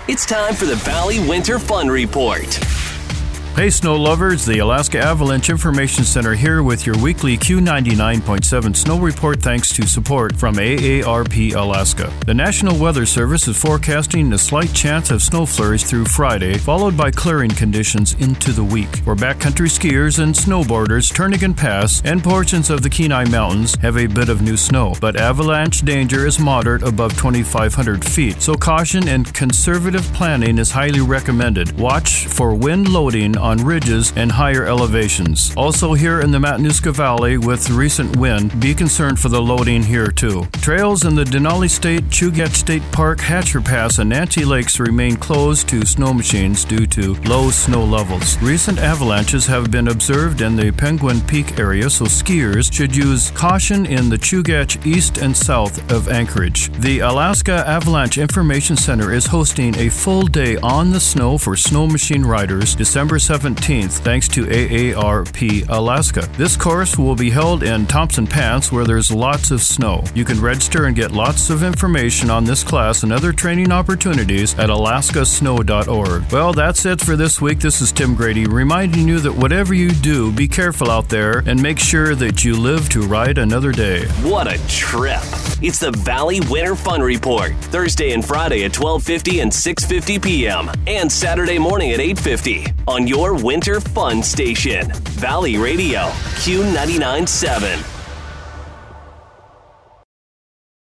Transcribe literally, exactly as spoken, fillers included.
It's time for the Valley Winter Fun Report. Hey snow lovers, the Alaska Avalanche Information Center here with your weekly Q ninety-nine point seven snow report thanks to support from A A R P Alaska. The National Weather Service is forecasting a slight chance of snow flurries through Friday, followed by clearing conditions into the week. For backcountry skiers and snowboarders, Turnagain Pass and portions of the Kenai Mountains have a bit of new snow, but avalanche danger is moderate above twenty-five hundred feet, so caution and conservative planning is highly recommended. Watch for wind loading on ridges and higher elevations. Also here in the Matanuska Valley with recent wind, be concerned for the loading here too. Trails in the Denali State, Chugach State Park, Hatcher Pass, and Nancy Lakes remain closed to snow machines due to low snow levels. Recent avalanches have been observed in the Penguin Peak area, so skiers should use caution in the Chugach east and south of Anchorage. The Alaska Avalanche Information Center is hosting a full day on the snow for snow machine riders December seventeenth, thanks to A A R P Alaska. This course will be held in Thompson Pass, where there's lots of snow. You can register and get lots of information on this class and other training opportunities at alaska snow dot org. Well, that's it for this week. This is Tim Grady, reminding you that whatever you do, be careful out there and make sure that you live to ride another day. What a trip! It's the Valley Winter Fun Report, Thursday and Friday at twelve fifty and six fifty p.m. and Saturday morning at eight fifty on your Winter Fun Station, Valley Radio, Q ninety-nine point seven.